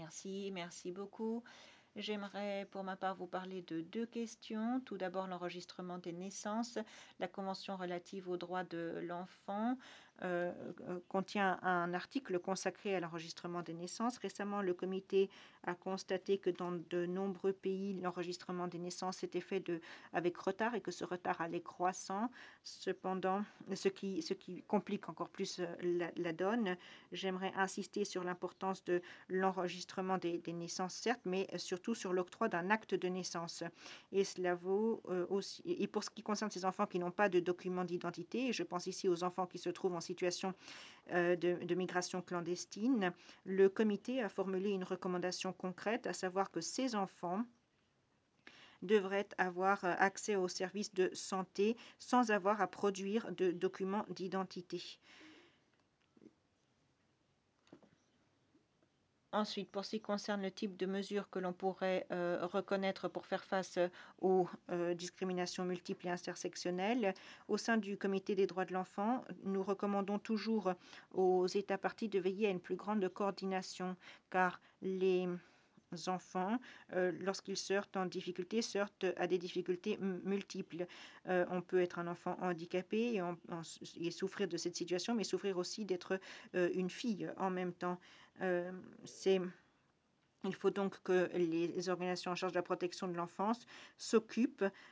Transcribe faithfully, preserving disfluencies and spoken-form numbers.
Merci, merci beaucoup. J'aimerais pour ma part vous parler de deux questions. Tout d'abord, l'enregistrement des naissances. La Convention relative aux droits de l'enfant euh, euh, contient un article consacré à l'enregistrement des naissances. Récemment, le comité a constaté que dans de nombreux pays, l'enregistrement des naissances s'était fait de, avec retard et que ce retard allait croissant. Cependant, ce qui, ce qui complique encore plus la, la donne, j'aimerais insister sur l'importance de l'enregistrement des, des naissances, certes, mais surtout sur l'octroi d'un acte de naissance. Et cela vaut euh, aussi. Et pour ce qui concerne ces enfants qui n'ont pas de document d'identité, je pense ici aux enfants qui se trouvent en situation euh, de, de migration clandestine, le comité a formulé une recommandation concrète, à savoir que ces enfants devraient avoir accès aux services de santé sans avoir à produire de documents d'identité. Ensuite, pour ce qui concerne le type de mesures que l'on pourrait euh, reconnaître pour faire face aux euh, discriminations multiples et intersectionnelles, au sein du Comité des droits de l'enfant, nous recommandons toujours aux États parties de veiller à une plus grande coordination, car les enfants, euh, lorsqu'ils sortent en difficulté, sortent à des difficultés multiples. Euh, on peut être un enfant handicapé et, on, on, et souffrir de cette situation, mais souffrir aussi d'être euh, une fille en même temps. Euh, c'est Il faut donc que les organisations en charge de la protection de l'enfance s'occupent